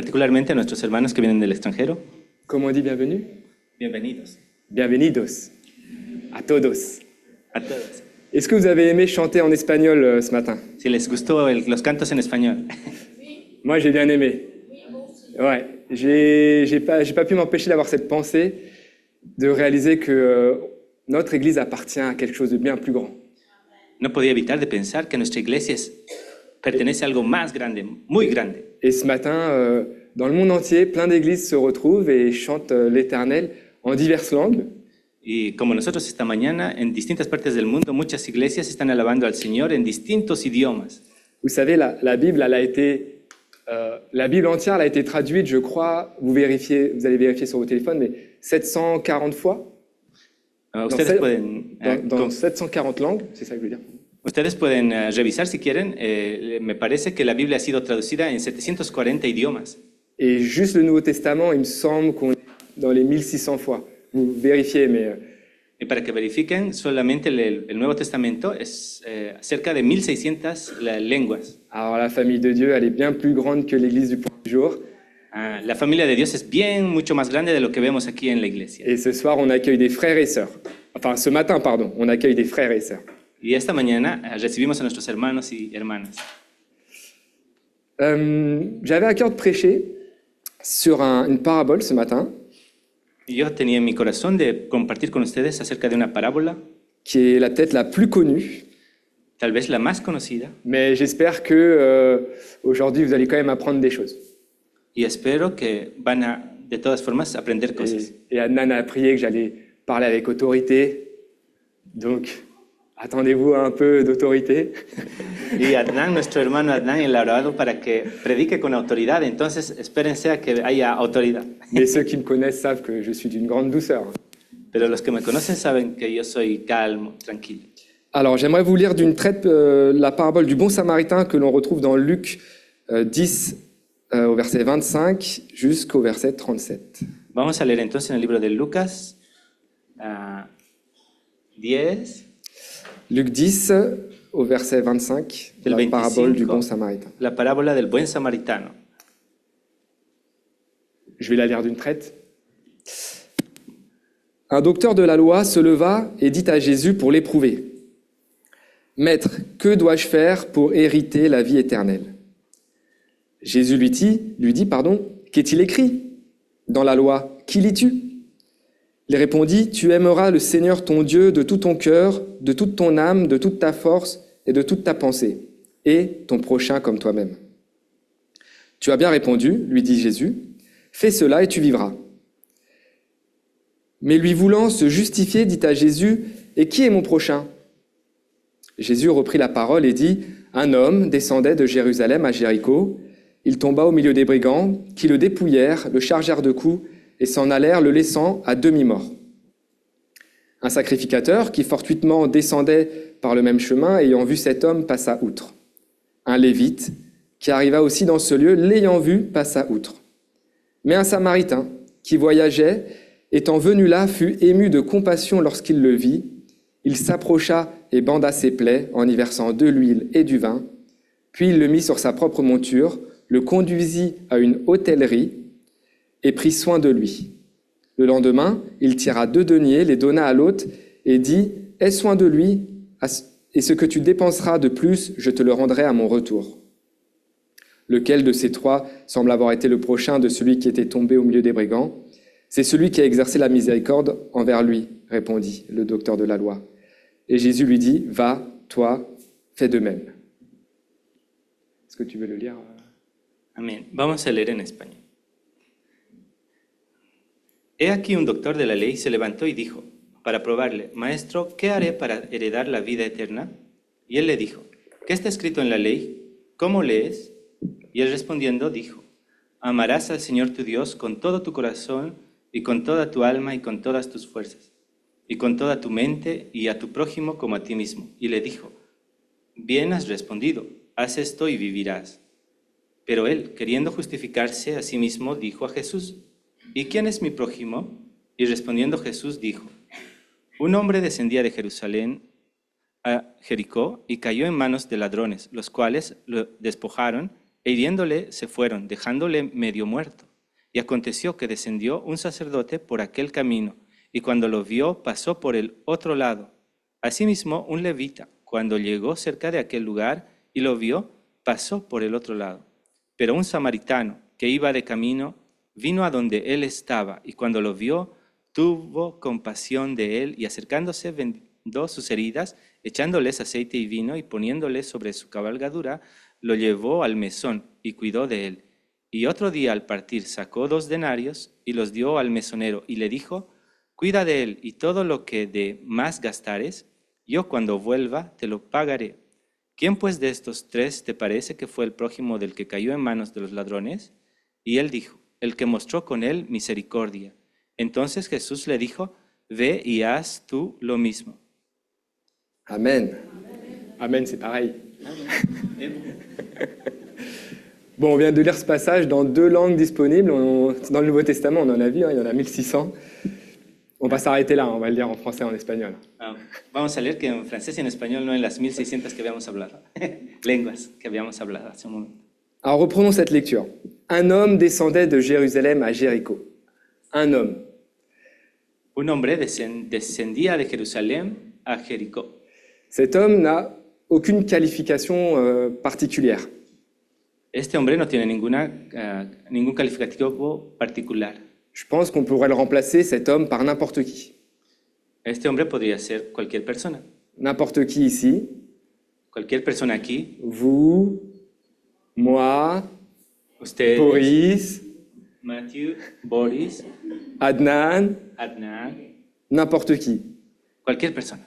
particularmente a nuestros hermanos que vienen del extranjero. Comment on dit bienvenue? Bienvenidos. Bienvenidos. A todos. A todos. Est-ce que vous avez aimé chanter en espagnol ce matin? Si les gustó los cantos en español. Moi, j'ai bien aimé. Ouais, j'ai pas pu m'empêcher d'avoir cette pensée de réaliser que notre Église appartient à quelque chose de bien plus grand. No podía evitar de pensar que nuestra iglesia pertenece a algo más grande, muy grande. Et ce matin, dans le monde entier, plein d'églises se retrouvent et chantent l'Éternel en diverses langues. Y como nosotros esta mañana, en distintas partes del mundo, muchas iglesias están alabando al Señor en distintos idiomas. Vous savez, la Bible, la Bible entière elle a été traduite, je crois, vous allez vérifier sur vos téléphones, mais 740 fois. Dans 740 langues, c'est ça que je veux dire. Ustedes pueden revisar si quieren. Me parece que la Biblia ha sido traducida en 740 idiomas. Et juste le Nouveau Testament, il me semble qu'on est dans les 1600 fois. Vous vérifiez, mais... Y para que verifiquen, solamente el Nuevo Testamento es cerca de 1600 lenguas. Alors la famille de Dieu, elle est bien plus grande que l'Église du Point du Jour. La familia de Dios es mucho más grande de lo que vemos aquí en la iglesia. Et ce soir, on accueille des frères et sœurs. Enfin, ce matin, pardon, on accueille des frères et sœurs. Y esta mañana recibimos a nuestros hermanos y hermanas. J'avais à cœur de prêcher sur une parabole ce matin. Yo tenía en mi corazón de compartir con ustedes acerca de una parábola. Qui est peut-être la plus connue. Tal vez la más conocida. Mais j'espère que aujourd'hui, vous allez quand même apprendre des choses. Y espero que van a, de todas formas, aprender cosas. Et Adnan a prié que j'allais parler avec autorité. Donc, attendez-vous à un peu d'autorité. Y Adnan, nuestro hermano Adnan, él ha orado para que predique con autoridad. Entonces, espérense a que haya autoridad. Mais ceux qui me connaissent savent que je suis d'une grande douceur. Pero los que me conocen saben que yo soy calmo, tranquilo. Alors, j'aimerais vous lire d'une traite la parabole du bon samaritain que l'on retrouve dans Luc 10, au verset 25 jusqu'au verset 37. Vamos a leer entonces en el libro de Lucas 10. Luc 10, au verset 25, la parabole du bon samaritain. La parábola del buen samaritano. Je vais la lire d'une traite. Un docteur de la loi se leva et dit à Jésus pour l'éprouver. « Maître, que dois-je faire pour hériter la vie éternelle ?» Jésus lui dit, qu'est-il écrit dans la loi? Qui lis-tu? Il répondit, « Tu aimeras le Seigneur ton Dieu de tout ton cœur, de toute ton âme, de toute ta force et de toute ta pensée, et ton prochain comme toi-même. » « Tu as bien répondu, lui dit Jésus, « fais cela et tu vivras. » Mais lui voulant se justifier, dit à Jésus, « Et qui est mon prochain ?» Jésus reprit la parole et dit, « Un homme descendait de Jérusalem à Jéricho. Il tomba au milieu des brigands, qui le dépouillèrent, le chargèrent de coups et s'en allèrent, le laissant à demi-mort. Un sacrificateur qui fortuitement descendait par le même chemin, ayant vu cet homme, passa outre. Un lévite qui arriva aussi dans ce lieu, l'ayant vu, passa outre. Mais un samaritain qui voyageait, étant venu là, fut ému de compassion lorsqu'il le vit. Il s'approcha et banda ses plaies en y versant de l'huile et du vin. Puis il le mit sur sa propre monture, le conduisit à une hôtellerie et prit soin de lui. Le lendemain, il tira 2 deniers, les donna à l'hôte et dit « Aie soin de lui, et ce que tu dépenseras de plus, je te le rendrai à mon retour. » Lequel de ces 3 semble avoir été le prochain de celui qui était tombé au milieu des brigands? C'est celui qui a exercé la miséricorde envers lui, répondit le docteur de la loi. Et Jésus lui dit, va, toi, fais de même. Est-ce que tu veux le lire? Amén. Vamos a leer en español. He aquí un doctor de la ley se levantó y dijo, para probarle, Maestro, ¿qué haré para heredar la vida eterna? Y él le dijo, ¿qué está escrito en la ley? ¿Cómo lees? Y él respondiendo dijo, amarás al Señor tu Dios con todo tu corazón y con toda tu alma y con todas tus fuerzas, y con toda tu mente y a tu prójimo como a ti mismo. Y le dijo, bien has respondido, haz esto y vivirás. Pero él, queriendo justificarse a sí mismo, dijo a Jesús, ¿y quién es mi prójimo? Y respondiendo Jesús dijo, un hombre descendía de Jerusalén a Jericó y cayó en manos de ladrones, los cuales lo despojaron e hiriéndole se fueron, dejándole medio muerto. Y aconteció que descendió un sacerdote por aquel camino, y cuando lo vio, pasó por el otro lado. Asimismo, un levita, cuando llegó cerca de aquel lugar y lo vio, pasó por el otro lado. Pero un samaritano que iba de camino vino a donde él estaba, y cuando lo vio, tuvo compasión de él, y acercándose vendó sus heridas, echándoles aceite y vino, y poniéndole sobre su cabalgadura, lo llevó al mesón y cuidó de él. Y otro día al partir sacó 2 denarios y los dio al mesonero, y le dijo: cuida de él, y todo lo que de más gastares, yo cuando vuelva te lo pagaré. ¿Quién pues de estos 3 te parece que fue el prójimo del que cayó en manos de los ladrones? Y él dijo: el que mostró con él misericordia. Entonces Jesús le dijo: ve y haz tú lo mismo. Amen. Amen, c'est pareil. Bon, on vient de lire ce passage dans 2 langues disponibles. Dans le Nouveau Testament, on en a vu, il y en a 1600. On va s'arrêter là, on va le lire en français et en espagnol. Vamos a leer que en francés y en español, no en las 1600 que habíamos hablado, lenguas que habíamos hablado hace un momento. Alors reprenons cette lecture. Un homme descendait de Jérusalem à Jéricho. Un homme. Un hombre descendía de Jerusalén a Jericó. Cet homme n'a aucune qualification particulière. Este hombre no tiene ningún calificativo particular. Je pense qu'on pourrait le remplacer, cet homme, par n'importe qui. Este hombre podría ser cualquier persona. N'importe qui ici. Cualquier persona aquí. Vous, moi, Ustedes, Boris, Matthew, Boris, Adnan, Adnan, n'importe qui. cualquier persona.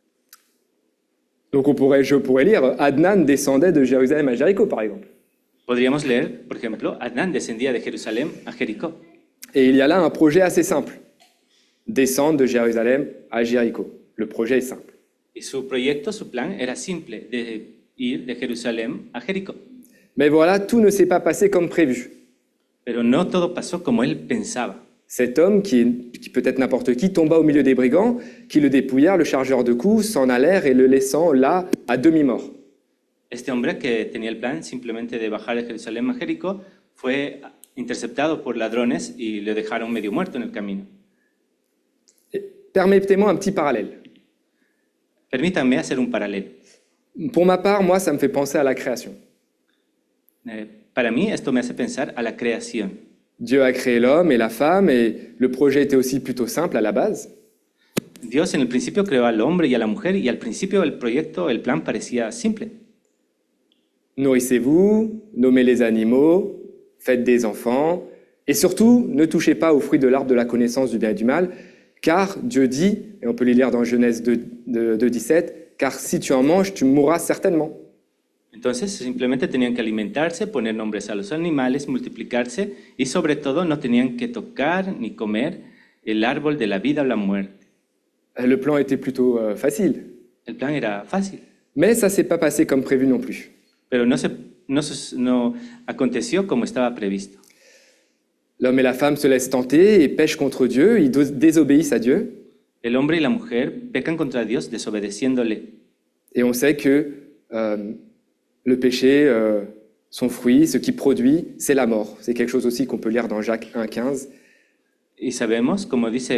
Donc je pourrais lire Adnan descendait de Jérusalem à Jéricho, par exemple. Podríamos leer, por ejemplo, Adnan descendía de Jerusalén a Jericó. Et il y a là un projet assez simple. Descendre de Jérusalem à Jéricho. Le projet est simple. Y su proyecto, su plan era simple, de ir de Jerusalén a Jericó. Mais voilà, tout ne s'est pas passé comme prévu. Pero no todo pasó como él pensaba. Cet homme, qui peut être n'importe qui, tomba au milieu des brigands, qui le dépouillèrent, le chargeur de coups, s'en allèrent et le laissant là, à demi-mort. Este hombre que tenía el plan simplemente de bajar de Jerusalén a Jericó fue interceptado por ladrones y le dejaron medio muerto en el camino. Permettez-moi un petit parallèle. Permítanme hacer un paralelo. Pour ma part, moi, ça me fait penser à la création. Para mí esto me hace pensar a la creación. Dieu a créé l'homme et la femme, et le projet était aussi plutôt simple à la base. Dios en el principio creó al hombre y a la mujer, y al principio el proyecto, el plan parecía simple. Nourrissez-vous, nommez les animaux, faites des enfants, et surtout, ne touchez pas aux fruits de l'arbre de la connaissance du bien et du mal, car Dieu dit, et on peut les lire dans Genèse 2:17, car si tu en manges, tu mourras certainement. Entonces simplemente tenían que alimentarse, poner nombres a los animales, multiplicarse, y sobre todo no tenían que tocar ni comer el árbol de la vida o la muerte. Le plan était plutôt facile. El plan era fácil, Mais ça ne s'est pas passé comme prévu non plus. pero no aconteció como estaba previsto. L'homme et la femme se laissent tenter et pêchent contre Dieu, ils désobéissent à Dieu. El hombre y la mujer pecan contra Dios desobedeciéndole. Et on sait que le péché, son fruit, ce qui produit, c'est la mort. C'est quelque chose aussi qu'on peut lire dans Jacques 1:15. Y sabemos, como dice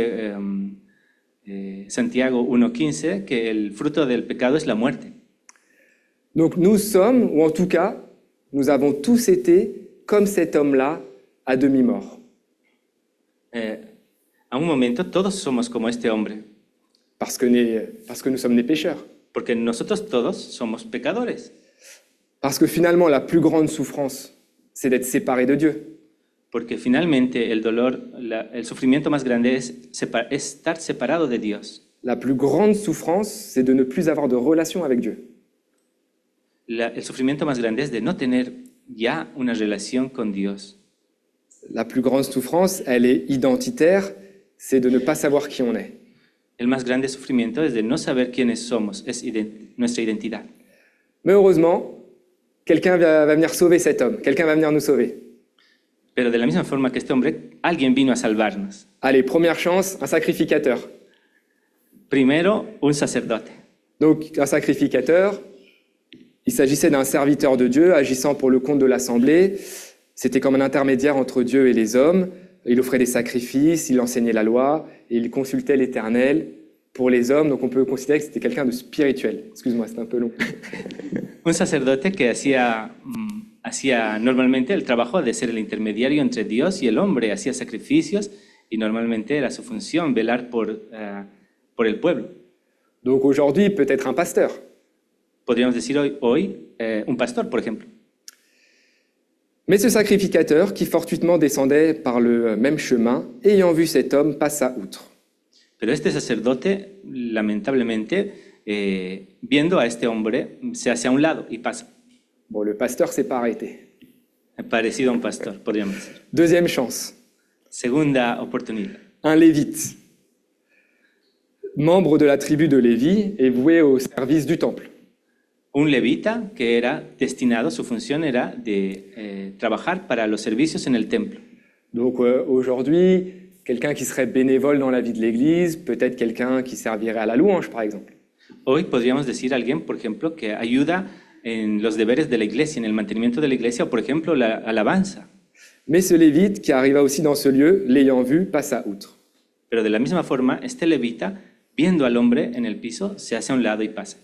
Santiago 1:15, que el fruto del pecado es la muerte. Donc nous sommes, ou en tout cas, nous avons tous été comme cet homme-là, à demi-mort. A un momento todos somos como este hombre, Parce que nous sommes des pécheurs. porque nosotros todos somos pecadores. Parce que finalement, la plus grande souffrance, c'est d'être séparé de Dieu. Porque finalmente el dolor, el sufrimiento más grande es estar separado de Dios. La plus grande souffrance, c'est de ne plus avoir de relation avec Dieu. El sufrimiento más grande es de no tener ya una relación con Dios. La plus grande souffrance, elle est identitaire, c'est de ne pas savoir qui on est. El más grande sufrimiento es de no saber quiénes somos, es nuestra identidad. Mais heureusement, quelqu'un va venir sauver cet homme, quelqu'un va venir nous sauver. Pero de la misma forma que este hombre, alguien vino a salvarnos. Allez, première chance, un sacrificateur. Primero, un sacerdote. Donc, un sacrificateur, Il s'agissait d'un serviteur de Dieu agissant pour le compte de l'Assemblée. C'était comme un intermédiaire entre Dieu et les hommes. Il offrait des sacrifices, il enseignait la loi, et il consultait l'Éternel pour les hommes. Donc on peut considérer que c'était quelqu'un de spirituel. Excuse-moi, c'est un peu long. Un sacerdote que hacía normalmente el trabajo de ser el intermediario entre Dios y el hombre, hacía sacrificios y normalmente era su función velar por el pueblo. Donc aujourd'hui, peut-être un pasteur. Podríamos decir hoy un pastor, por ejemplo. Mais ce sacrificateur, qui fortuitement descendait par le même chemin, ayant vu cet homme, passa outre. Pero este sacerdote, lamentablemente, viendo a este hombre, se hace a un lado y pasa. Bon, le pasteur s'est pas arrêté. Parecido a un pastor, podríamos decir. Deuxième chance, Segunda oportunidad. un lévite, membre de la tribu de Lévi et voué au service du temple. Un levita que era destinado, su función era de trabajar para los servicios en el templo. Donc aujourd'hui, quelqu'un qui serait bénévole dans la vie de l'Église, peut-être quelqu'un qui servirait à la louange, par exemple. Hoy podríamos decir a alguien, por ejemplo, que ayuda en los deberes de la iglesia, en el mantenimiento de la iglesia, o por ejemplo, la alabanza. Mais ce lévite qui arriva aussi dans ce lieu, l'ayant vu, passa outre. Pero de la misma forma, este levita, viendo al hombre en el piso, se hace a un lado y pasa.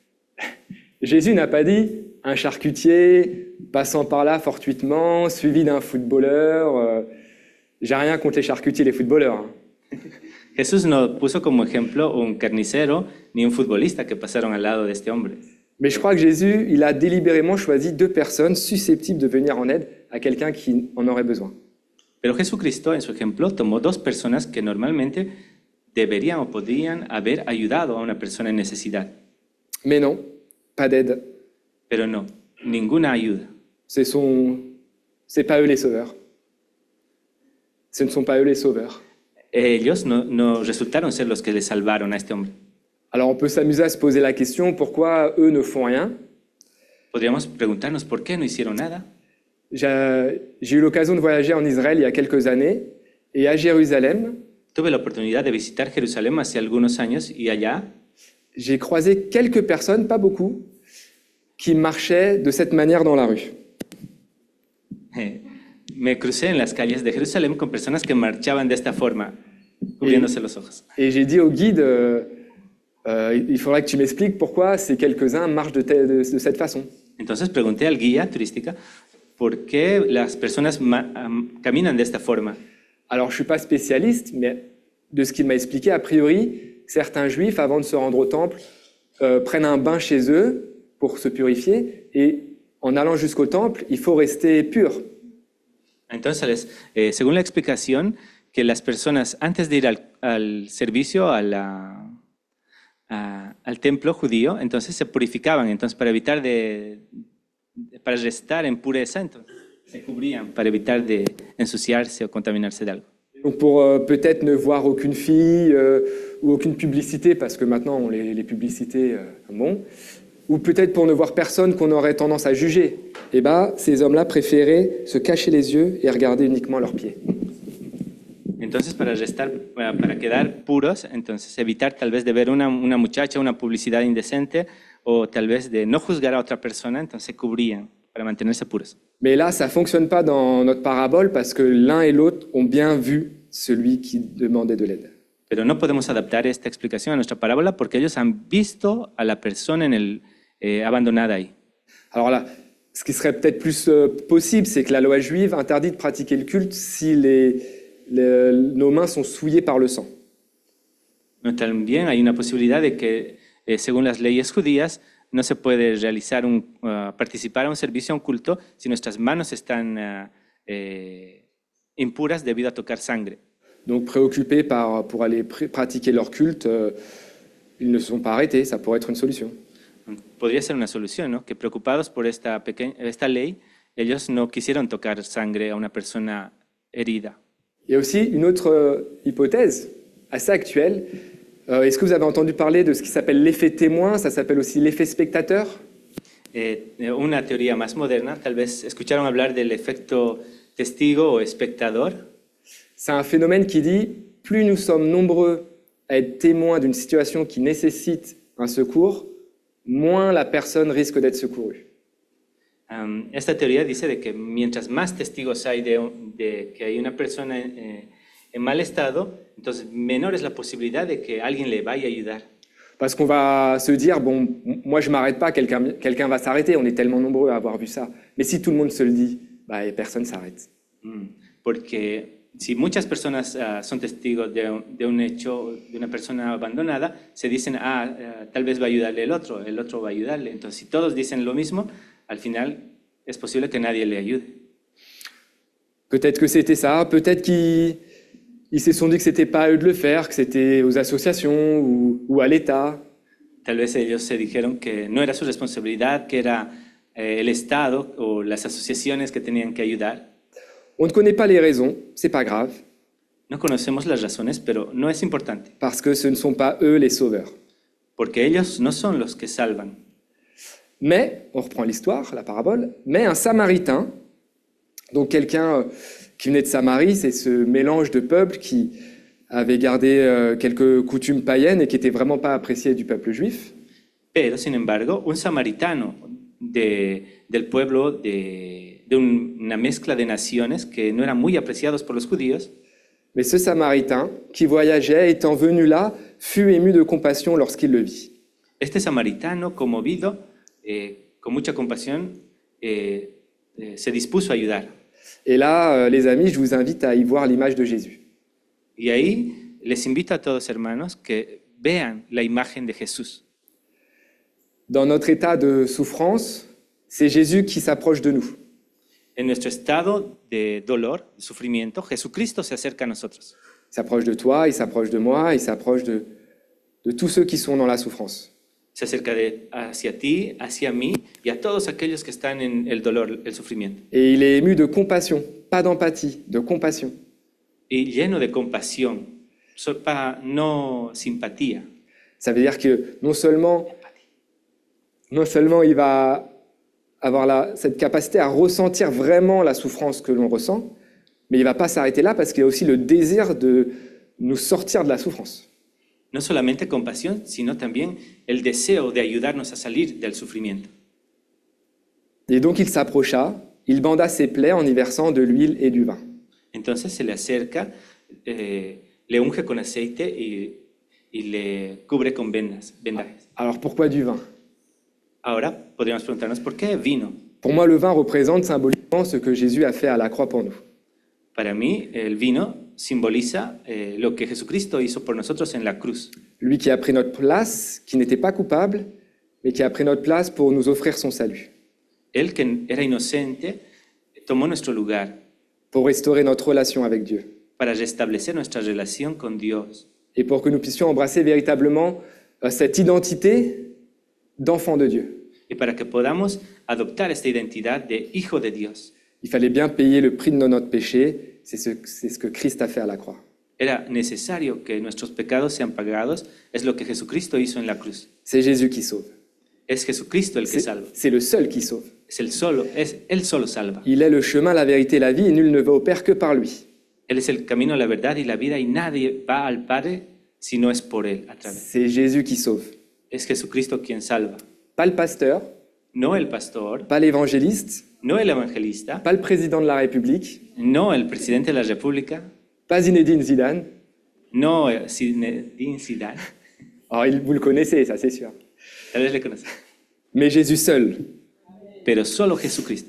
Jésus n'a pas dit un charcutier passant par là fortuitement, suivi d'un footballeur. J'ai rien contre les charcutiers et les footballeurs. Hein. Jesús no puso como ejemplo un carnicero ni un futbolista que pasaron al lado de este hombre. Mais je crois que Jésus, il a délibérément choisi deux personnes susceptibles de venir en aide à quelqu'un qui en aurait besoin. Pero Jesucristo, en su ejemplo, tomó dos personas que normalmente deberían o podrían haber ayudado a una persona en necesidad. Mais non, pas d'aide. Pero no, ninguna ayuda. C'est pas eux les sauveurs. Ce ne sont pas eux les sauveurs. Ellos no resultaron ser los que le salvaron a este hombre. Alors on peut s'amuser à se poser la question, pourquoi eux ne font rien? Podríamos preguntarnos por qué no hicieron nada. J'ai eu l'occasion de voyager en Israël il y a quelques années, et à Jérusalem, Tuve la oportunidad de visitar Jerusalén hace algunos años y allá j'ai croisé quelques personnes, pas beaucoup, qui marchaient de cette manière dans la rue. me crucé en las calles de Jerusalén con personas que marchaban de esta forma, cubriéndose los ojos. Et j'ai dit au guide, il faudrait que tu m'expliques pourquoi ces quelques-uns marchent de cette façon. Entonces pregunté al guía turística por qué las personas caminan de esta forma. Alors je ne suis pas spécialiste, mais de ce qu'il m'a expliqué, a priori, certains juifs, avant de se rendre au temple, prennent un bain chez eux pour se purifier, et en allant jusqu'au temple, il faut rester pur. Entonces, según la explicación, que las personas antes de ir al servicio, al templo judío, entonces se purificaban, entonces para evitar para restar en pureza, entonces se cubrían para evitar de ensuciarse o contaminarse de algo. Donc pour peut-être ne voir aucune fille ou aucune publicité, parce que maintenant les publicités, bon, ou peut-être pour ne voir personne qu'on aurait tendance à juger, eh ben, ces hommes-là préféraient se cacher les yeux et regarder uniquement leurs pieds. Entonces, para quedar puros, entonces evitar tal vez de ver una muchacha, una publicidad indecente, o tal vez de no juzgar a otra persona, entonces se cubrían para mantenerse puros. Mais là, ça ne fonctionne pas dans notre parabole parce que l'un et l'autre ont bien vu celui qui demandait de l'aide. Pero no podemos adaptar esta explicación a nuestra parábola porque ellos han visto a la persona abandonada ahí. Alors là, ce qui serait peut-être plus possible, c'est que la loi juive interdit de pratiquer le culte si nos mains sont souillées par le sang. No, también hay una posibilidad de que, según las leyes judías, no se puede realizar participar a un servicio, a un culto, si nuestras manos están impuras debido a tocar sangre. Donc préoccupés pour aller pratiquer leur culte, ils ne se sont pas arrêtés, ça pourrait être une solution. Podría ser una solución, ¿no? Que preocupados por esta ley, ellos no quisieron tocar sangre a una persona herida. Il y a aussi une autre hypothèse assez actuelle. Est-ce que vous avez entendu parler de ce qui s'appelle l'effet témoin? Ça s'appelle aussi l'effet spectateur. Una teoría más moderna, tal vez escucharon hablar del efecto testigo o espectador. C'est un phénomène qui dit plus nous sommes nombreux à être témoins d'une situation qui nécessite un secours, moins la personne risque d'être secourue. Esta teoría dice de que mientras más testigos hay de que hay una persona en mal estado, entonces menor es la posibilidad de que alguien le vaya a ayudar. Parce qu'on va se dire, bon, moi je m'arrête pas, quelqu'un va s'arrêter, on est tellement nombreux à avoir vu ça. Mais si tout le monde se le dit, bah, personne s'arrête. Porque si muchas personas son testigos de un hecho, de una persona abandonada, se dicen, tal vez va a ayudarle el otro va a ayudarle. Entonces, si todos dicen lo mismo, al final es posible que nadie le ayude. Peut-être que c'était ça, peut-être qu'ils se sont dit que c'était pas à eux de le faire, que c'était aux associations ou à l'État. Tal vez ellos se dijeron que no era su responsabilidad, que era el Estado o las asociaciones que tenían que ayudar. On ne connaît pas les raisons, c'est pas grave, No conocemos las razones, pero no es importante, parce que ce ne sont pas eux les sauveurs. porque ellos no son los que salvan. Mais, on reprend l'histoire, la parabole, mais un Samaritain, donc quelqu'un qui venait de Samarie, c'est ce mélange de peuples qui avait gardé quelques coutumes païennes et qui n'était vraiment pas apprécié du peuple juif. Pero, sin embargo, un samaritano del pueblo de una mezcla de naciones que no eran muy apreciados por los judíos, Mais ce Samaritain, qui voyageait, étant venu là, fut ému de compassion lorsqu'il le vit. este samaritano, conmovido, con mucha compasión, se dispuso a ayudar. Et là, les amis, je vous invite à y voir l'image de Jésus. Y ahí les invito a todos, hermanos, que vean la imagen de Jesús. Dans notre état de souffrance, c'est Jésus qui s'approche de nous. En nuestro estado de dolor, de sufrimiento, Jesucristo se acerca a nosotros. Il s'approche de toi, il s'approche de moi, il s'approche de tous ceux qui sont dans la souffrance. Se acerca hacia ti, hacia mí y a todos aquellos que están en el dolor, el sufrimiento. Et il est ému de compassion, pas d'empathie, de compassion. Y lleno de compasión, no simpatía. Ça veut dire que non seulement il va avoir cette capacité à ressentir vraiment la souffrance que l'on ressent, mais il ne va pas s'arrêter là parce qu'il y a aussi le désir de nous sortir de la souffrance. No solamente compasión, sino también el deseo de ayudarnos a salir del sufrimiento. Et donc il s'approcha, il banda ses plaies en y versant de l'huile et du vin. Entonces se le acerca, le unge con aceite y le cubre con vendajes. Alors pourquoi du vin? Ahora podríamos preguntarnos, ¿por qué vino? Pour moi, le vin représente symboliquement ce que Jésus a fait à la croix pour nous. Para mí, el vino simboliza lo que Jesucristo hizo por nosotros en la cruz. Lui qui a pris notre place, qui n'était pas coupable, mais qui a pris notre place pour nous offrir son salut, Él, que era inocente, tomó nuestro lugar pour restaurer notre relation avec Dieu, para restablecer nuestra relación con Dios et pour que nous puissions embrasser véritablement cette identité d'enfant de Dieu. y para que podamos adoptar esta identidad de hijo de Dios. Il fallait bien payer le prix de notre péché, c'est ce que Christ a fait à la croix. Era necesario que nuestros pecados sean pagados, es lo que Jesucristo hizo en la cruz. C'est Jésus qui sauve. Es Jesucristo el que salva. C'est le seul qui sauve. Él solo salva. Il est le chemin, la vérité, la vie, et nul ne va au Père que par lui. Él es el camino, la verdad y la vida, y nadie va al Padre si no es por Él a través. C'est Jésus qui sauve. Es Jesucristo quien salva. Pas le pasteur, No el pastor, pas l'évangéliste, no el evangelista, pas le président de la République, no el presidente de la República, pas Zinedine Zidane. no Zinedine Zidane. Oh, vous le connaissez, ça c'est sûr. Tal vez le conoce. Mais Jésus seul. Pero solo Jesucristo.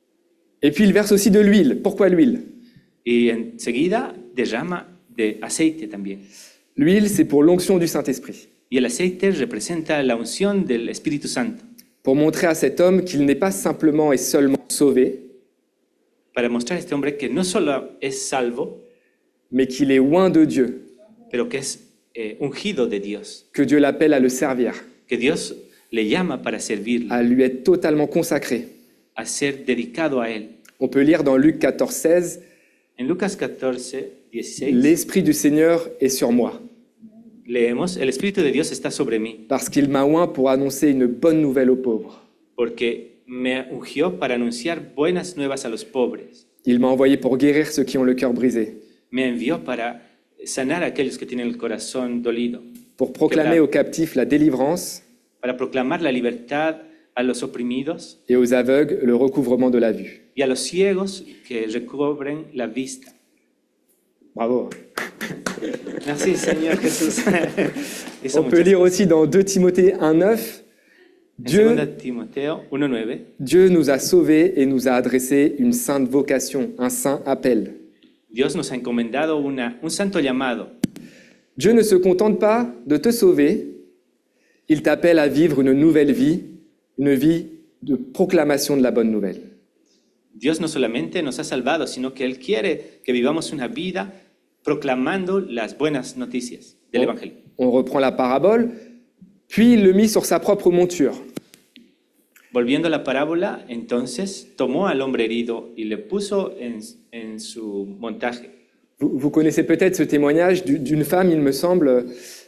Et puis il verse aussi de l'huile. Pourquoi l'huile? Y enseguida derrama de aceite también. L'huile, c'est pour l'onction du Saint-Esprit. Y el aceite representa la unción del Espíritu Santo, Pour montrer à cet homme qu'il n'est pas simplement et seulement sauvé, para mostrar a este hombre que no solo es salvo, mais qu'il est loin de Dieu, pero que es ungido de Dios, que Dieu l'appelle à le servir, que Dios le llama para servirle, à lui être totalement consacré. a ser dedicado a Él. On peut lire dans Luc 14, 16, En Lucas 14, 16, L'Esprit du Seigneur est sur moi, leemos, el Espíritu de Dios está sobre mí, parce qu'il m'a oint pour annoncer une bonne nouvelle aux pauvres. porque me ungió para anunciar buenas nuevas a los pobres. Il m'a envoyé pour guérir ceux qui ont le cœur brisé, Me envió para sanar a aquellos que tienen el corazón dolido, pour proclamer aux captifs la délivrance para proclamar la libertad a los oprimidos et aux aveugles le recouvrement de la vue. y a los ciegos que recobren la vista. Bravo. Merci Seigneur Jesús. Hizo On peut muchas lire cosas. aussi dans 2 Timothée 1,9, En Dieu, 2 Timoteo 1:9, Dieu nous a sauvés et nous a adressé une sainte vocation, un saint appel. Dios nos ha encomendado un santo llamado. Dieu ne se contente pas de te sauver, il t'appelle à vivre une nouvelle vie, une vie de proclamation de la bonne nouvelle. Dios no solamente nos ha salvado, sino que Él quiere que vivamos una vida proclamando las buenas noticias del Evangelio. On reprend la parabole, puis il le mit sur sa propre monture. Volviendo a la parábola, entonces tomó al hombre herido y le puso en su montaje. Vous connaissez peut-être ce témoignage d'une femme, il me semble,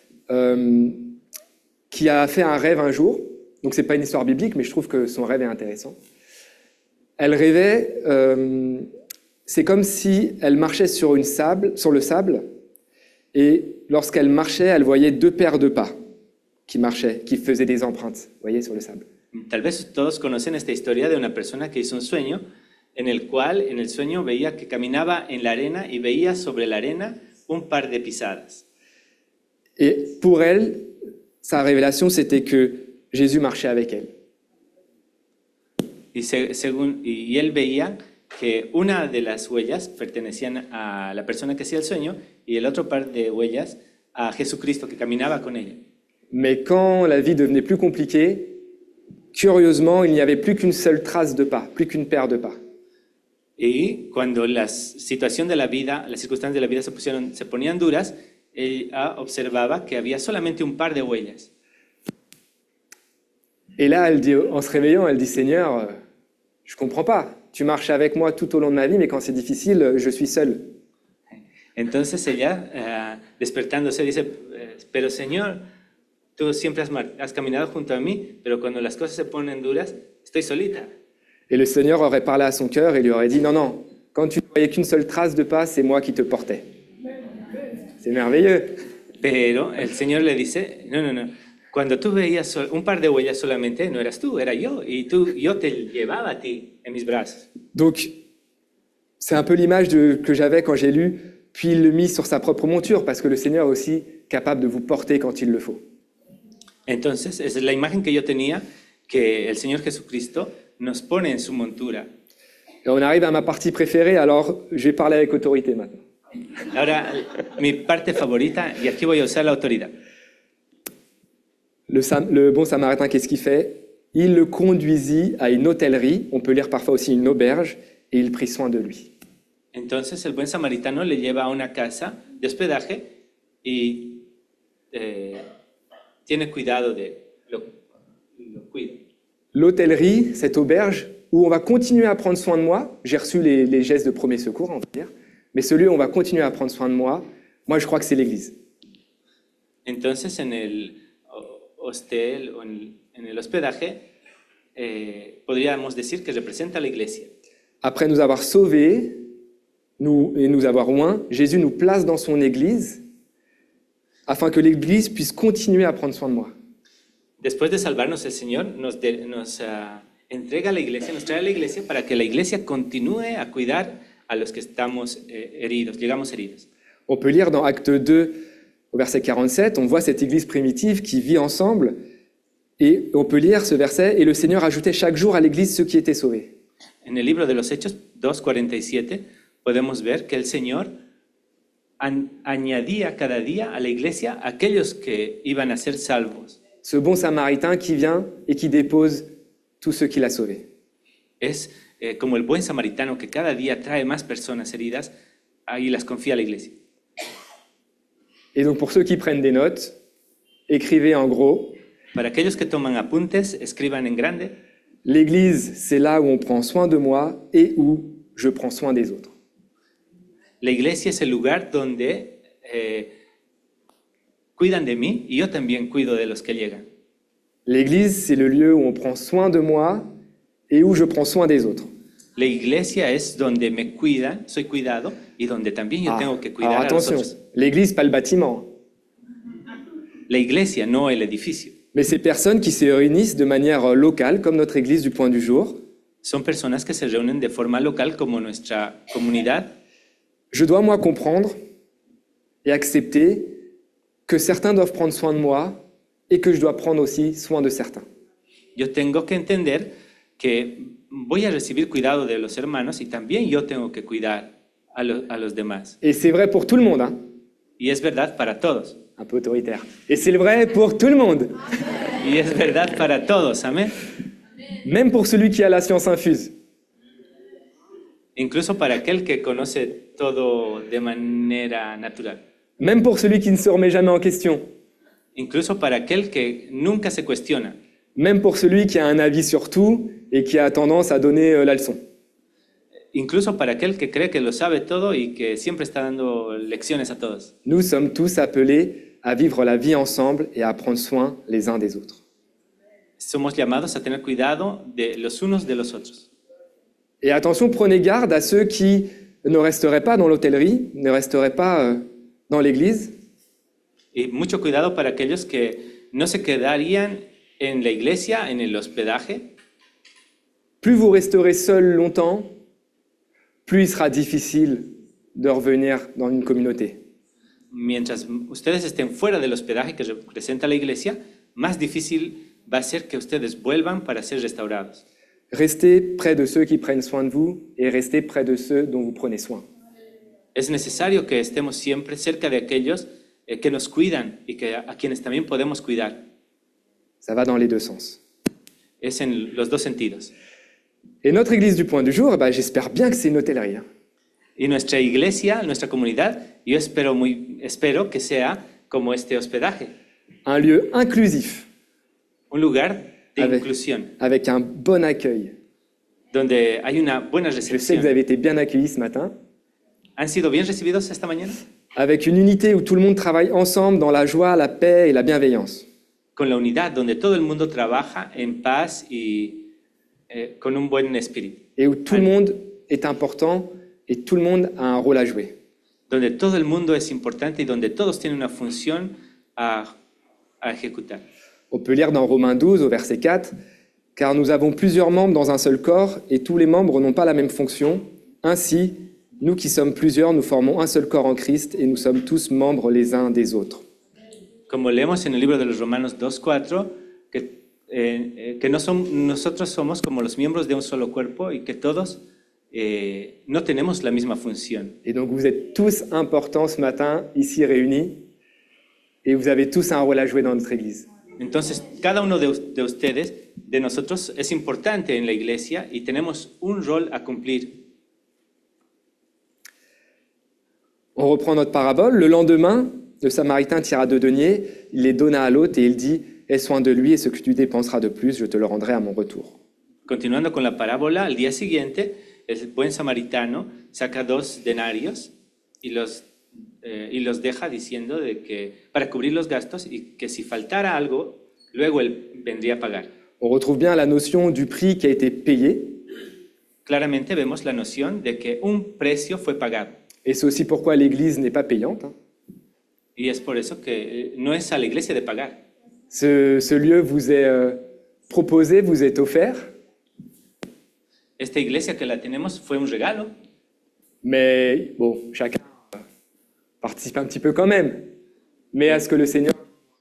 qui a fait un rêve un jour. Donc, ce n'est pas une histoire biblique, mais je trouve que son rêve est intéressant. Elle rêvait, c'est comme si elle marchait sur le sable, et lorsqu'elle marchait, elle voyait 2 paires de pas qui marchaient, qui faisaient des empreintes, vous voyez, sur le sable. Tal vez todos conocen esta historia de una persona que hizo un sueño en el cual en el sueño veía que caminaba en la arena y veía sobre la arena un par de pisadas. Et pour elle, sa révélation, c'était que Jésus marchait avec elle. Y él veía que una de las huellas pertenecían a la persona que hacía el sueño y el otro par de huellas a Jesucristo que caminaba con ella. Mais quand la vie devenait plus compliquée, curieusement, il n'y avait plus qu'une seule trace de pas, plus qu'une paire de pas. Y cuando la situación de la vida, las circunstancias de la vida se ponían duras, ella observaba que había solamente un par de huellas. Et là, elle dit, en se réveillant, elle dit, Seigneur, je comprends pas. Tu marches avec moi tout au long de ma vie, mais quand c'est difficile, je suis seule. Entonces ella, despertándose, dice, pero Señor, tú siempre has caminado junto a mí, pero cuando las cosas se ponen duras, estoy solita. Et le Seigneur aurait parlé à son cœur et lui aurait dit, non, non, quand tu ne voyais qu'une seule trace de pas, c'est moi qui te portais. C'est merveilleux. Pero el Señor le dice, no, no, no, cuando tú veías un par de huellas solamente, no eras tú, era yo, y yo te llevaba a ti en mis brazos. Donc, c'est un peu l'image que j'avais quand j'ai lu, puis il le mit sur sa propre monture, parce que le Seigneur est aussi capable de vous porter quand il le faut. Entonces, esa es la imagen que yo tenía, que el Señor Jesucristo nos pone en su montura. Et on arrive à ma partie préférée, alors je vais parler avec autorité maintenant. Ahora, mi parte favorita, y aquí voy a usar la autoridad. Le bon samaritain, qu'est-ce qu'il fait? Il le conduisit à une hôtellerie, on peut lire parfois aussi une auberge, et il prit soin de lui. Entonces, el buen samaritano le lleva a una casa de hospedaje y tiene cuidado lo cuida. L'hôtellerie, cette auberge, où on va continuer à prendre soin de moi, j'ai reçu les gestes de premier secours, on va dire, mais celui où on va continuer à prendre soin de moi, je crois que c'est l'Église. Entonces, en el hostel o en el hospedaje, podríamos decir que representa a la iglesia. Après nous avoir sauvés et nous avoir oints, Jésus nous place dans son Église afin que l'Église puisse continuer à prendre soin de moi. Después de salvarnos, el Señor nos entrega a la iglesia, nos trae a la iglesia para que la iglesia continúe a cuidar a los que estamos heridos, llegamos heridos. On peut lire dans Acte 2, au verset 47, on voit cette Église primitive qui vit ensemble, et on peut lire ce verset, « Et le Seigneur ajoutait chaque jour à l'Église ceux qui étaient sauvés. » En el libro de los Hechos 2:47 podemos ver que el Señor añadía cada día a la iglesia aquellos que iban a ser salvos. Ce bon samaritain qui vient et qui dépose tous ceux qu'il a sauvés. Es como el buen samaritano que cada día trae más personas heridas y las confía a la iglesia. Et donc pour ceux qui prennent des notes, écrivez en gros. Para aquellos que toman apuntes, escriban en grande. L'Église, c'est là où on prend soin de moi et où je prends soin des autres. La iglesia es el lugar donde cuidan de mí y yo también cuido de los que llegan. L'Église, c'est le lieu où on prend soin de moi et où je prends soin des autres. La iglesia es donde me cuidan, soy cuidado y donde también yo tengo que cuidar alors a los attention, otros. l'Église, pas le bâtiment. La iglesia, no el edificio. Mais ces personnes qui se réunissent de manière locale, comme notre église du Point du Jour, Son personas que se reúnen de forma local como nuestra comunidad. je dois moi comprendre et accepter que certains doivent prendre soin de moi et que je dois prendre aussi soin de certains. Yo tengo que entender que voy a recibir cuidado de los hermanos y también yo tengo que cuidar a los demás. Et c'est vrai pour tout le monde, hein? Y es verdad para todos. Un peu autoritaire. Et c'est vrai pour tout le monde, Y es verdad para todos, amén. même pour celui qui a la science infuse. Incluso para aquel que conoce todo de manera natural. Même pour celui qui ne se remet jamais en question. Incluso para aquel que nunca se cuestiona. Même pour celui qui a un avis sur tout et qui a tendance à donner la leçon. Incluso para aquel que cree que lo sabe todo y que siempre está dando lecciones a todos. Nous sommes tous appelés à vivre la vie ensemble et à prendre soin les uns des autres. Somos llamados a tener cuidado de los unos de los otros. Et attention, prenez garde à ceux qui ne resteraient pas dans l'hôtellerie, ne resteraient pas dans l'église, Y mucho cuidado para aquellos que no se quedarían en la iglesia, en el hospedaje. plus vous resterez seul longtemps, plus il sera difficile de revenir dans une communauté. Mientras ustedes estén fuera del hospedaje que representa la iglesia, más difícil va a ser que ustedes vuelvan para ser restaurados. Restez près de ceux qui prennent soin de vous et restez près de ceux dont vous prenez soin. Es necesario que estemos siempre cerca de aquellos que nos cuidan y que a quienes también podemos cuidar. Ça va dans les deux sens. Es en los dos sentidos. Et notre église du Point du Jour, j'espère bien que c'est une hôtellerie, hein. Y nuestra iglesia, nuestra comunidad, yo espero que sea como este hospedaje, Un lieu inclusif, un lugar de Avec- inclusión, avec un bon accueil. donde hay una buena Je sais que recepción. vous avez été bien accueillis ce matin, ¿Han sido bien recibidos esta mañana? avec une unité où tout le monde travaille ensemble dans la joie, la paix et la bienveillance. Con la unidad, donde todo el mundo trabaja en paz y con un buen espíritu. Et où tout le monde est important et tout le monde a un rôle à jouer. Donde todo el mundo es importante y donde todos tienen una función a ejecutar. On peut lire dans Romains 12 au verset 4, « Car nous avons plusieurs membres dans un seul corps et tous les membres n'ont pas la même fonction. Ainsi, nous qui sommes plusieurs, nous formons un seul corps en Christ et nous sommes tous membres les uns des autres. » Como leemos en el libro de los Romanos 2:4, que nosotros somos como los miembros de un solo cuerpo y que todos no tenemos la misma función. Et donc vous êtes tous importants ce matin, ici réunis, et vous avez tous un rôle à jouer dans notre Église. Entonces, cada uno de ustedes, de nosotros, es importante en la iglesia y tenemos un rol a cumplir. On reprend notre parabole. Le lendemain, le Samaritain tira 2 deniers, il les donna à l'hôte et il dit « Aie soin de lui et ce que tu dépenseras de plus, je te le rendrai à mon retour. » Continuando con la parábola, al día siguiente, el buen samaritano saca 2 denarios y los deja diciendo de que para cubrir los gastos y que si faltara algo, luego él vendría a pagar. On retrouve bien la notion du prix qui a été payé, Claramente vemos la noción de que un precio fue pagado. et c'est aussi pourquoi l'Église n'est pas payante, hein. Y es por eso que no es a la iglesia de pagar. Ce lieu vous est proposé, vous est offert, Esta iglesia que la tenemos fue un regalo, mais bon, chacun participe un petit peu quand même, mais à ce que le Seigneur...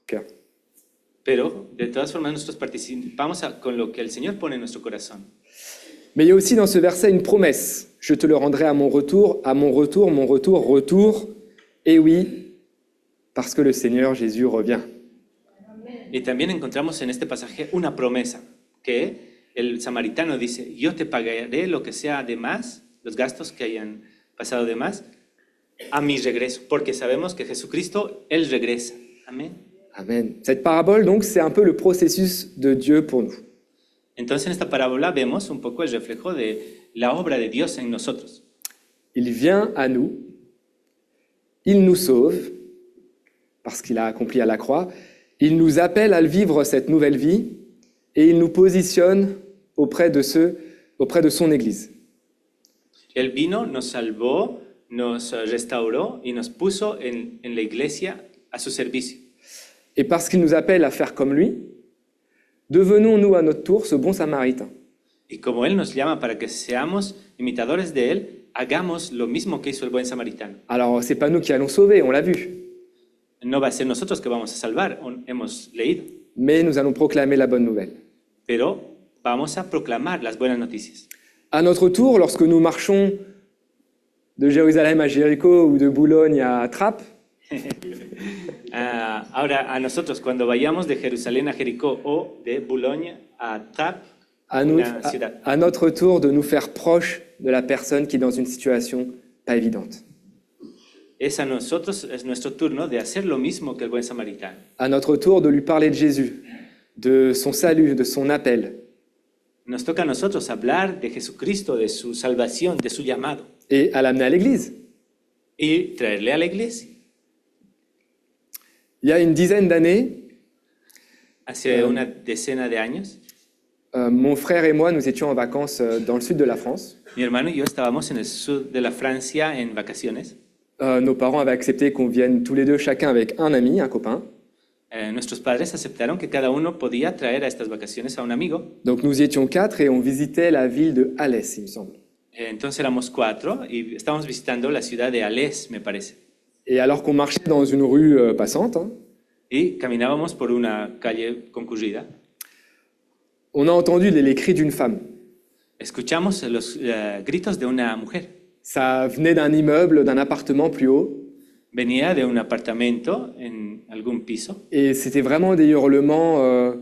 pero de todas formas nosotros participamos con lo que el Señor pone en nuestro corazón. Mais il y a aussi dans ce verset une promesse. Je te le rendrai à mon retour, mon retour. Et oui, parce que le Seigneur Jésus revient. Y también encontramos en este pasaje una promesa, que el samaritano dice, yo te pagaré lo que sea de más, los gastos que hayan pasado de más, a mi regreso, porque sabemos que Jesucristo, Él regresa. Amén. Amen. Cette parabole, donc, c'est un peu le processus de Dieu pour nous. Entonces en esta parábola vemos un poco el reflejo de la obra de Dios en nosotros. Il vient à nous, il nous sauve, parce qu'il a accompli à la croix, il nous appelle à vivre cette nouvelle vie, et il nous positionne auprès de son Église. Él vino, nos salvó, nos restauró y nos puso en la iglesia a su servicio. Et parce qu'il nous appelle à faire comme lui, Devenons-nous à notre tour ce bon samaritain. Y como Él nos llama para que seamos imitadores de Él, hagamos lo mismo que hizo el buen samaritano. Alors, c'est pas nous qui allons sauver, on l'a vu, No va a ser nosotros que vamos a salvar, hemos leído, mais nous allons proclamer la bonne nouvelle. pero vamos a proclamar las buenas noticias. À notre tour, lorsque nous marchons de Jérusalem à Jéricho ou de Boulogne à Trappes, Ahora, a nosotros, cuando vayamos de Jerusalén a Jericó o de Boulogne a Trappes, à, nous- una ciudad, à notre tour de nous faire proche de la personne qui est dans une situation pas évidente. es a nosotros, es nuestro turno de hacer lo mismo que el buen samaritano. À notre tour de lui parler de Jésus, de son salut, de son appel, Nos toca a nosotros hablar de Jesucristo, de su salvación, de su llamado, et à l'amener à l'église. y traerle a la iglesia. Il y a une dizaine d'années, Hace una decena de años, mon frère et moi, nous étions en vacances dans le sud de la France. mi hermano y yo estábamos en el sur de la Francia en vacaciones. Nos parents avaient accepté qu'on vienne tous les deux, chacun avec un ami, un copain. Nuestros padres aceptaron que cada uno podía traer a estas vacaciones a un amigo. Donc nous y étions quatre et on visitait la ville de Alès, il me semble. Entonces éramos 4 y estábamos visitando la ciudad de Alès, me parece. Et alors qu'on marchait dans une rue passante, Y caminábamos por una calle concurrida. on a entendu les cris d'une femme. Escuchamos los gritos de una mujer. Ça venait d'un immeuble, d'un appartement plus haut, Venía de un apartamento en algún piso et c'était vraiment des hurlements,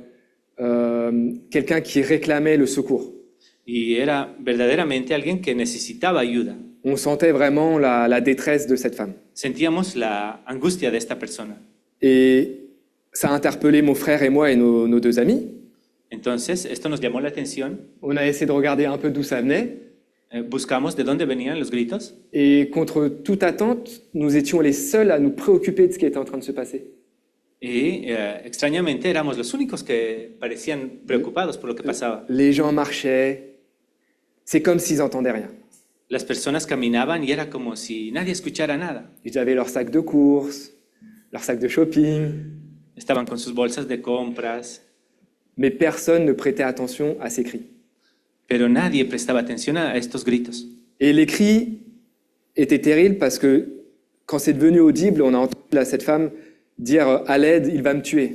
quelqu'un qui réclamait le secours. y era verdaderamente alguien que necesitaba ayuda. On sentait vraiment la détresse de cette femme. Sentíamos la angustia de esta persona. Et ça a interpellé mon frère et moi et nos deux amis. Entonces, esto nos llamó la atención. On a essayé de regarder un peu d'où ça venait. Buscamos de dónde venían los gritos Et contre toute attente, nous étions les seuls à nous préoccuper de ce qui était en train de se passer. y extrañamente éramos los únicos que parecían preocupados por lo que pasaba. Les gens marchaient. C'est comme s'ils n'entendaient rien. Las personas caminaban y era como si nadie escuchara nada. Ils avaient leur sac de courses, leur sac de shopping, Estaban con sus bolsas de compras, mais personne ne prêtait attention à ces cris. pero nadie prestaba atención a estos gritos. Et les cris étaient terribles parce que quand c'est devenu audible, on a entendu cette femme dire « à l'aide, il va me tuer ».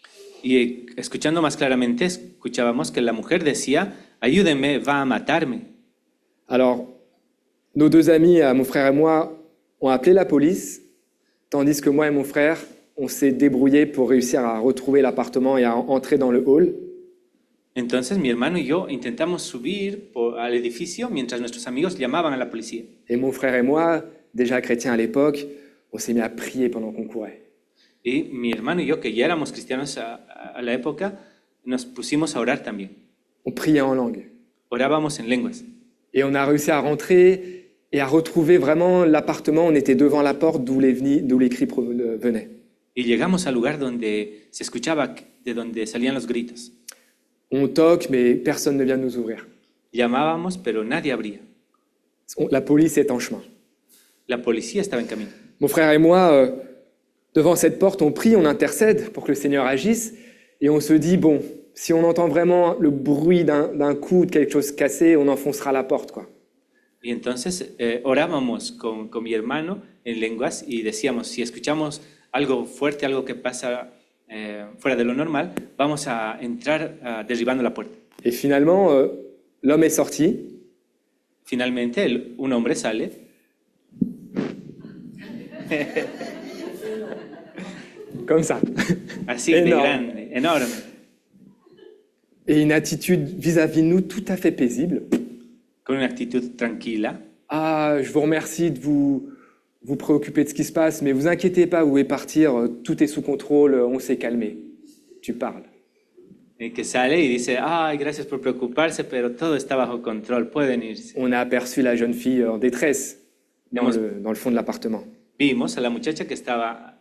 Y escuchando más claramente, escuchábamos que la mujer decía, ayúdenme, va a matarme. Alors, nos deux amis, mon frère et moi, ont appelé la police, tandis que moi et mon frère, on s'est débrouillés pour réussir à retrouver l'appartement et à entrer dans le hall. Entonces mi hermano y yo intentamos subir al edificio mientras nuestros amigos llamaban a la policía. Et mon frère et moi, déjà chrétiens à l'époque, on s'est mis à prier pendant qu'on courait. Y mi hermano y yo, que ya éramos cristianos a la época, nos pusimos a orar también. On priait en langue. Orábamos en lenguas. Et on a réussi à rentrer et à retrouver vraiment l'appartement. On était devant la porte d'où les cris venaient. Y llegamos al lugar donde se escuchaba, de donde salían los gritos. On toque, mais personne ne vient nous ouvrir. Llamábamos, pero nadie abría. La police est en chemin. La policía estaba en camino. Mon frère et moi, devant cette porte, on prie, on intercède pour que le Seigneur agisse. Et on se dit, bon, si on entend vraiment le bruit d'un coup, de quelque chose cassé, on enfoncera la porte, quoi. Y entonces orábamos con mi hermano en lenguas y decíamos, si escuchamos algo fuerte, algo que pasa fuera de lo normal, vamos a entrar derribando la puerta. Et finalement, l'homme est sorti. Finalmente, un hombre sale. Comme ça. Así de Énorme. grande, enorme. Et une attitude vis-à-vis de nous tout à fait paisible. Con una actitud tranquila. Ah, je vous remercie de vous préoccuper de ce qui se passe, mais vous inquiétez pas, vous pouvez partir, tout est sous contrôle, on s'est calmé. Tu parles. Y que sale y dice, ay, gracias por preocuparse, pero todo está bajo control, pueden irse. On a aperçu la jeune fille en détresse dans Vamos. le fond de l'appartement. Vimos a la muchacha que estaba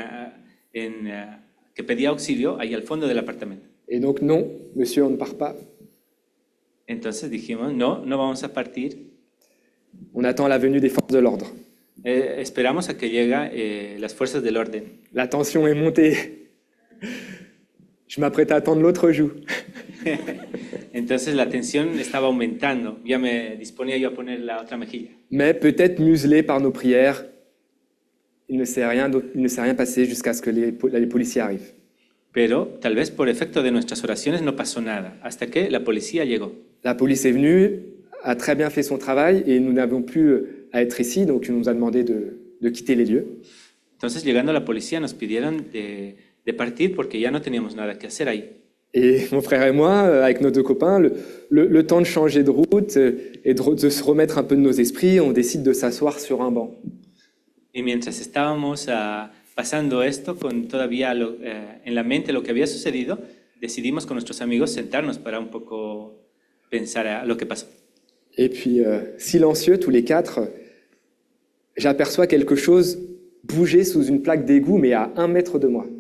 que pedía auxilio ahí al fondo del apartamento. Et donc, non, monsieur, on ne part pas. Entonces dijimos, no, no vamos a partir. On attend la venue des forces de l'ordre. Esperamos a que lleguen las fuerzas del orden. La tension est montée. Je m'apprêtais à tendre l'autre joue. Entonces la tensión estaba aumentando. Ya me disponía yo a poner la otra mejilla. Mais peut-être muselé par nos prières, il ne s'est rien passé jusqu'à ce que les policiers arrivent. Pero tal vez por efecto de nuestras oraciones no pasó nada, hasta que la policía llegó. La police est venue, a très bien fait son travail et nous n'avons plus à être ici, donc il nous a demandé de quitter les lieux. Entonces, llegando la policía, nos pidieron de partir porque ya no teníamos nada que hacer ahí. Et mon frère et moi, avec nos deux copains, le temps de changer de route et de se remettre un peu de nos esprits, on décide de s'asseoir sur un banc. Y mientras estábamos pasando esto, con todavía en la mente lo que había sucedido, decidimos con nuestros amigos sentarnos para un poco pensar a lo que pasó. Et puis, silencieux, tous les quatre, j'aperçois quelque chose bouger sous une plaque d'égout, mais à 1 mètre de moi.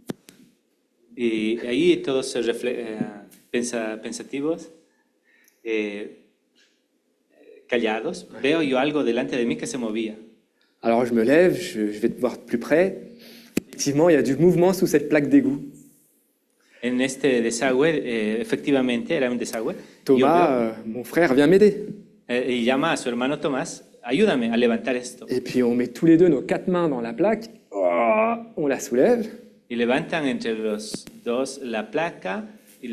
Y ahí todos pensativos, callados, veo yo algo delante de mí que se movía. Alors je me lève, je vais te voir de plus près. Effectivement, il y a du mouvement sous cette plaque d'égout. En este desagüe, efectivamente, era un desagüe. Thomas, mon frère, vient m'aider. Y llama a su hermano Tomás, ayúdame a levantar esto. Et puis on met tous les deux nos 4 mains dans la plaque, on la soulève. Y levantan entre los dos la placa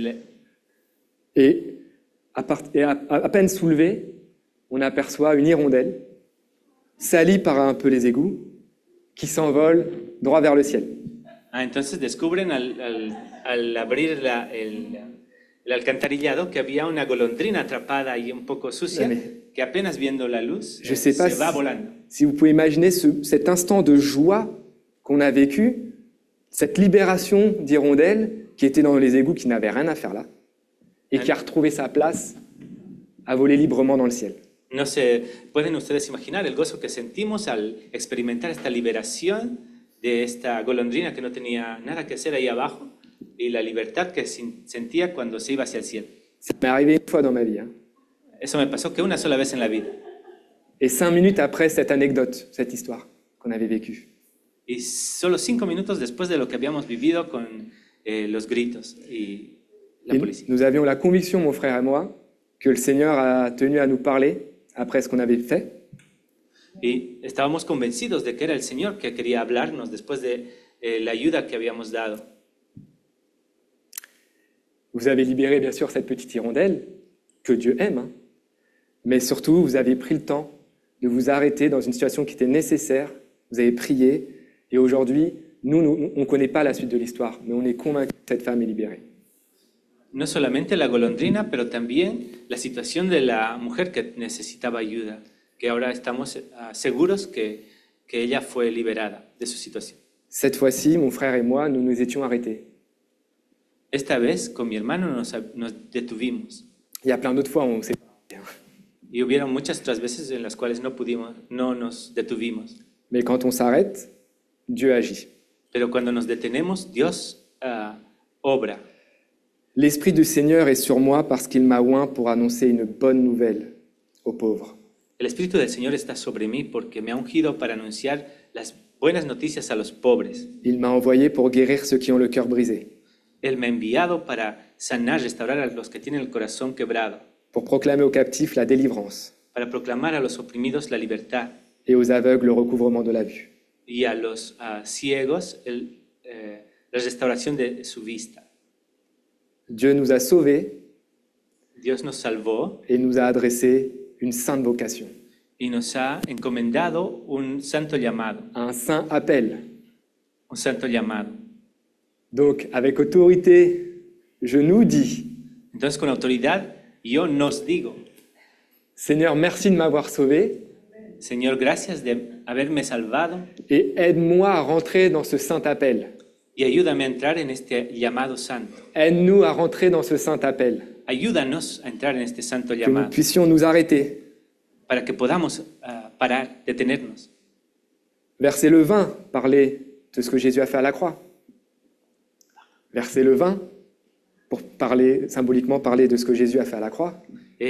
Et à peine soulevée, on aperçoit une hirondelle, salie par un peu les égouts, qui s'envole droit vers le ciel. Entonces descubren al abrir el alcantarillado que había una golondrina atrapada ahí un poco sucia, que apenas viendo la luz se va volando. Si vous pouvez imaginer cet instant de joie qu'on a vécu, cette libération d'hirondelle qui était dans les égouts, qui n'avait rien à faire là, et qui a retrouvé sa place à voler librement dans le ciel. No se pueden ustedes imaginar el gozo que sentimos al experimentar esta liberación de esta golondrina que no tenía nada que hacer ahí abajo y la libertad que sentía cuando se iba hacia el cielo. Ça m'est arrivé une fois dans ma vie. Eso me pasó que una sola vez en la vida. Et 5 minutes après cette anecdote, cette histoire qu'on avait vécue. Y solo 5 minutos después de lo que habíamos vivido con los gritos y la policía. Nous avions la conviction, mon frère et moi, que le Seigneur a tenu à nous parler après ce qu'on avait fait. Y estábamos convencidos de que era el Señor que quería hablarnos después de la ayuda que habíamos dado. Vous avez libéré, bien sûr, cette petite hirondelle, que Dieu aime, mais surtout, vous avez pris le temps de vous arrêter dans une situation qui était nécessaire. Vous avez prié, et aujourd'hui, nous on ne connaît pas la suite de l'histoire, mais on est convaincus que cette femme est libérée. No solamente la golondrina, pero también la situación de la mujer que necesitaba ayuda, que ahora estamos seguros que ella fue liberada de su situación. Cette fois-ci, mon frère et moi, nous nous étions arrêtés. Esta vez, con mi hermano, nos detuvimos. Il y a plein d'autres fois où on s'est pas. Y hubieron muchas otras veces en las cuales no nos detuvimos. Mais quand on s'arrête, Dieu agit. Pero cuando nos detenemos, Dios obra. L'Esprit du Seigneur est sur moi parce qu'il m'a oint pour annoncer une bonne nouvelle aux pauvres. El Espíritu del Señor está sobre mí porque me ha ungido para anunciar las buenas noticias a los pobres. Il m'a envoyé pour guérir ceux qui ont le cœur brisé, Él me ha enviado para sanar, restaurar a los que tienen el corazón quebrado, pour proclamer aux captifs la délivrance para proclamar a los oprimidos la libertad et aux aveugles le recouvrement de la vue. y a los ciegos la restauración de su vista. Dieu nous a sauvés Dios nos salvó et nous a adressé une sainte vocation, y nos ha encomendado un santo llamado, un saint appel. un santo llamado. Donc, avec autorité, je nous dis, Entonces, con autoridad, yo nos digo, Seigneur, merci de m'avoir sauvé Señor, gracias de haberme salvado et aide-moi à rentrer dans ce saint appel. y ayúdame a entrar en este llamado santo. Aide-nous à rentrer dans ce saint appel, Ayúdanos a entrar en este santo que nous llamado puissions nous arrêter. para que podamos parar, detenernos. Verset le 20 parlait de ce que Jésus a fait à la croix. Verset le 20, pour parler, symboliquement parler de ce que Jésus a fait à la croix.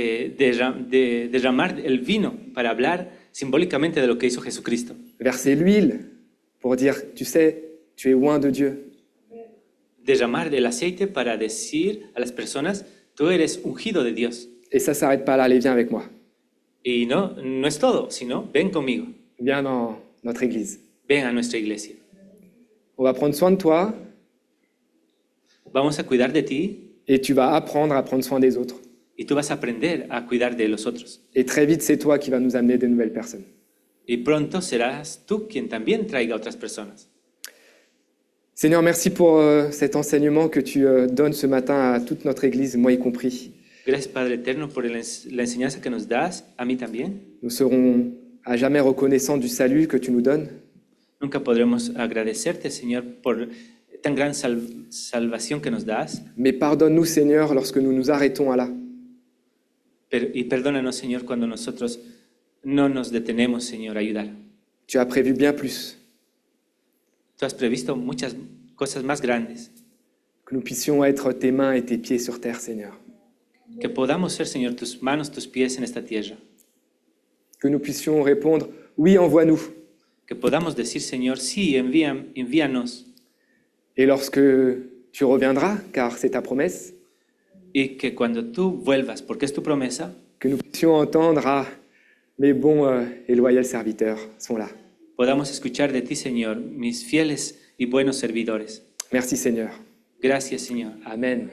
Derramar el vino para hablar simbólicamente de lo que hizo Jesucristo. Verset l'huile, pour dire, tu sais, tu es oint de Dieu. derramar del aceite para decir a las personas, tú eres ungido de Dios. Et ça s'arrête pas là, allez, viens avec moi. Y no es todo, sino ven conmigo, Viens dans notre église. ven a nuestra iglesia. On va prendre soin de toi Vamos a cuidar de ti et tu vas apprendre à prendre soin des autres. y tú vas a aprender a cuidar de los otros. Et très vite, c'est toi qui vas nous amener de nouvelles personnes. Y pronto serás tú quien también traiga a otras personas. Seigneur, merci pour cet enseignement que tu donnes ce matin à toute notre église, moi y compris. Gracias, Padre Eterno, por la enseñanza que nos das, a mí también. Nous serons à jamais reconnaissants du salut que tu nous donnes. Nunca podremos agradecerte, Señor, por tan gran salvación que nos das. Mais pardonne-nous, Seigneur, lorsque nous nous arrêtons à là. Y perdónanos, Señor, cuando nosotros no nos detenemos, Señor, a ayudar. Tu as prévu bien plus, Tú has previsto muchas cosas más grandes. que nous puissions être tes mains et tes pieds sur terre, Seigneur. Que podamos ser, Señor, tus manos, tus pies en esta tierra. Que nous puissions répondre, oui, envoie-nous. Que podamos decir, Señor, sí, envíanos. Et lorsque tu reviendras, car c'est ta promesse, Y que cuando tú vuelvas, porque es tu promesa, que nous puissions entendre, ah, mes bons et loyaux serviteurs sont là. podamos escuchar de ti, Señor, mis fieles y buenos servidores. Merci, Seigneur. Gracias, Señor. Amen.